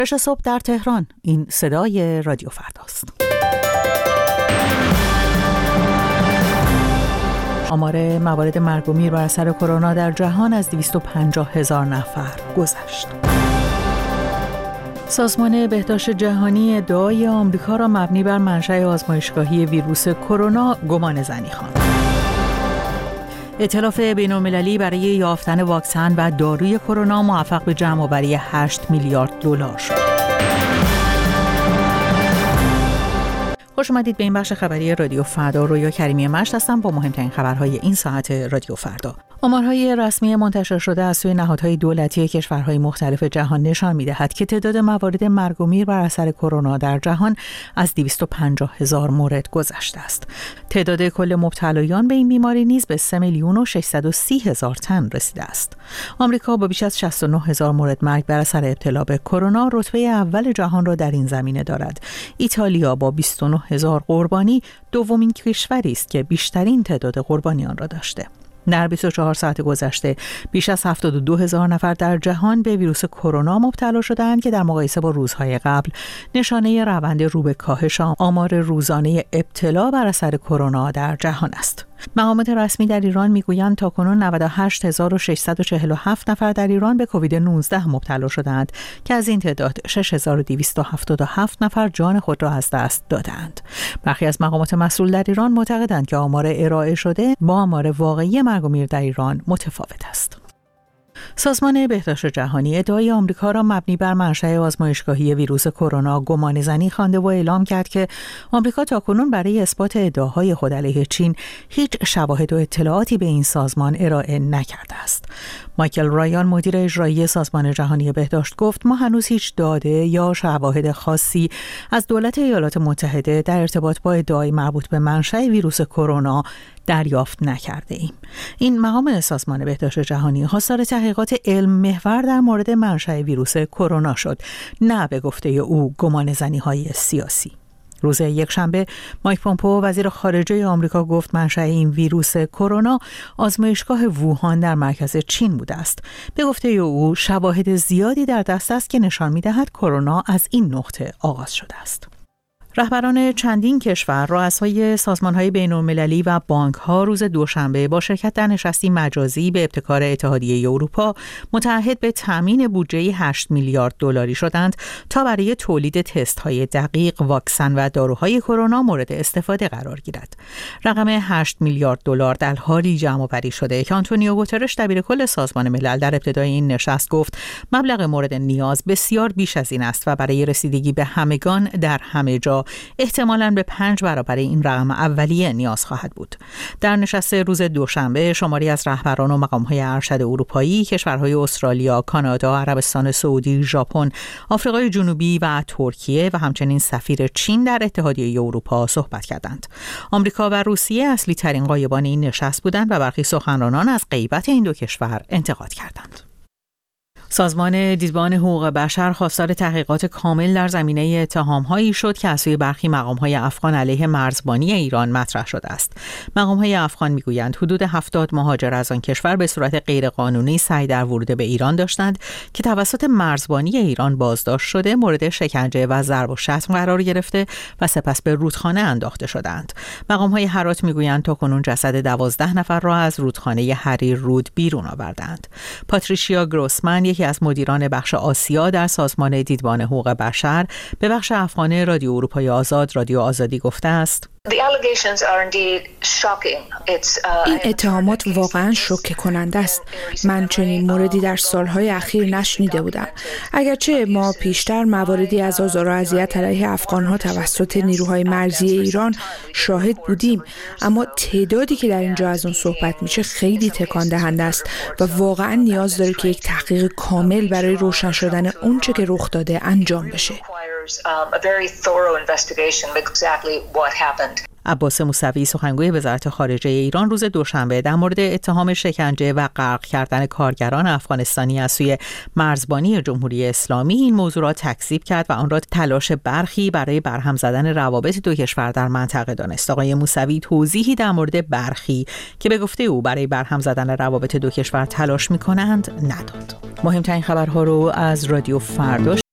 6 صبح در تهران. این صدای رادیو فرداست. آمار موارد مرگ و میر بر اثر کرونا در جهان از 250,000 نفر گذشت. سازمان بهداشت جهانی ادعای آمریکا را مبنی بر منشأ آزمایشگاهی ویروس کرونا گمان زنی خواند. ائتلاف بین‌المللی برای یافتن واکسن و داروی کرونا موفق به جمع‌آوری 8 میلیارد دلار شد. خوش اومدید به این بخش خبری رادیو فردا. رویا کریمی مشت هستم با مهمترین خبرهای این ساعت رادیو فردا. آمارهای رسمی منتشر شده از سوی نهادهای دولتی کشورهای مختلف جهان نشان می‌دهد که تعداد موارد مرگ و میر بر اثر کرونا در جهان از 250,000 مورد گذشته است. تعداد کل مبتلایان به این بیماری نیز به 3,630,000 تن رسیده است. آمریکا با بیش از 69,000 مورد مرگ بر اثر ابتلا به کرونا رتبه اول جهان را در این زمینه دارد. ایتالیا با 29,000 قربانی دومین کشوری است که بیشترین تعداد قربانیان را داشته. در 24 ساعت گذشته بیش از 72,000 نفر در جهان به ویروس کرونا مبتلا شدند که در مقایسه با روزهای قبل نشانه روند رو به کاهش آمار روزانه ابتلا بر اثر کرونا در جهان است. مقامات رسمی در ایران میگویند تاکنون 98,647 نفر در ایران به کووید 19 مبتلا شدند که از این تعداد 6,277 نفر جان خود را از دست دادند. برخی از مقامات مسئول در ایران معتقدند که آمار ارائه شده با آمار واقعی مرگ و میر در ایران متفاوت است. سازمان بهداشت جهانی ادعای آمریکا را مبنی بر منشأ آزمایشگاهی ویروس کرونا گمان زنی خوانده و اعلام کرد که آمریکا تاکنون برای اثبات ادعاهای خود علیه چین هیچ شواهد و اطلاعاتی به این سازمان ارائه نکرده است. مایکل رایان مدیر اجرایی سازمان جهانی بهداشت گفت ما هنوز هیچ داده یا شواهد خاصی از دولت ایالات متحده در ارتباط با ادعای مربوط به منشأ ویروس کرونا دریافت نکرده ایم. این مقام سازمان بهداشت جهانی خواستار تحقیقات علم محور در مورد منشأ ویروس کرونا شد، نه به گفته او گمان زنی‌های سیاسی. روز یکشنبه مایک پومپئو وزیر خارجه آمریکا گفت منشأ این ویروس کرونا آزمایشگاه ووهان در مرکز چین بوده است. به گفته او شواهد زیادی در دست است که نشان می‌دهد کرونا از این نقطه آغاز شده است. رهبران چندین کشور، رؤسای سازمان‌های بین‌المللی و بانک‌ها روز دوشنبه با شرکت در نشستی مجازی به ابتکار اتحادیه اروپا متعهد به تامین بودجه 8 میلیارد دلاری شدند تا برای تولید تست‌های دقیق، واکسن و داروهای کرونا مورد استفاده قرار گیرد. رقم 8 میلیارد دلار در حالی جمع‌آوری شده که آنتونیو گوترش دبیرکل سازمان ملل در ابتدای این نشست گفت مبلغ مورد نیاز بسیار بیش از این است و برای رسیدگی به همگان در همه جا احتمالاً به 5 برابر این رقم اولیه نیاز خواهد بود. در نشست روز دوشنبه شماری از رهبران و مقام‌های ارشد اروپایی، کشورهای استرالیا، کانادا، عربستان سعودی، ژاپن، آفریقای جنوبی و ترکیه و همچنین سفیر چین در اتحادیه اروپا صحبت کردند. آمریکا و روسیه اصلی ترین غایبان این نشست بودند و برخی سخنرانان از غیبت این دو کشور انتقاد کردند. سازمان دیدبان حقوق بشر خواستار تحقیقات کامل در زمینه اتهام‌هایی شد که از سوی برخی مقام‌های افغان علیه مرزبانی ایران مطرح شده است. مقام‌های افغان می‌گویند حدود 70 مهاجر از آن کشور به صورت غیرقانونی سعی در ورود به ایران داشتند که توسط مرزبانی ایران بازداشت شده، مورد شکنجه و ضرب و شتم قرار گرفته و سپس به رودخانه انداخته شدند. مقام‌های هرات می‌گویند تاکنون جسد 12 نفر را از رودخانه حریر رود بیرون آوردند. پاتریشیا گروسمن از مدیران بخش آسیا در سازمان دیدبان حقوق بشر به بخش افغان رادیو اروپای آزاد رادیو آزادی گفته است این اتهامات واقعا شوکه کننده است. من چنین موردی در سالهای اخیر نشنیده بودم. اگرچه ما پیشتر مواردی از آزار و اذیت علیه افغانها توسط نیروهای مرزی ایران شاهد بودیم، اما تعدادی که در اینجا از اون صحبت میشه خیلی تکان دهنده است و واقعا نیاز داره که یک تحقیق کامل برای روشن شدن اون چه که رخ داده انجام بشه. عباس موسوی سخنگوی وزارت خارجه ایران روز دوشنبه در مورد اتهام شکنجه و غرق کردن کارگران افغانستانی از سوی مرزبانی جمهوری اسلامی این موضوع را تکذیب کرد و آن را تلاش برخی برای برهم زدن روابط دو کشور در منطقه دانست. آقای موسوی توضیحی در مورد برخی که به گفته او برای برهم زدن روابط دو کشور تلاش می‌کنند نداد. مهمترین خبرها رو از رادیو فردا